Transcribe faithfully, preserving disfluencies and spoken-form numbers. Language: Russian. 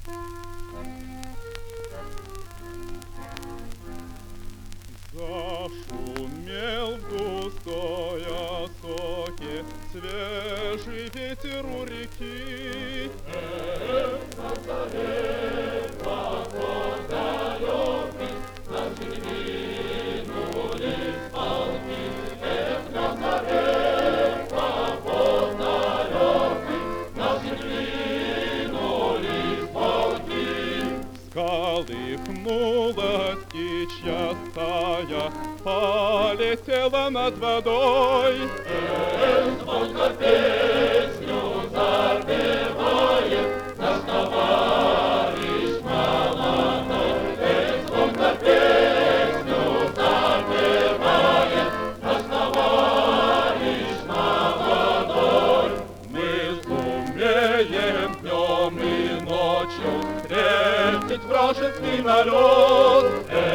Зашумел в густой осоке свежий ветер у реки. Эх, Назарет, поход далекий, наши двинулись полки. Эх, Назарет, поход далекий, наши двинулись полки. Всколыхнулась птичья стая, полетела над водой. Эх, звонко песню запевает наш товарищ молодой. Эх, звонко песню запевает наш товарищ молодой. Мы сумеем днем и ночью встретить вражеский налет.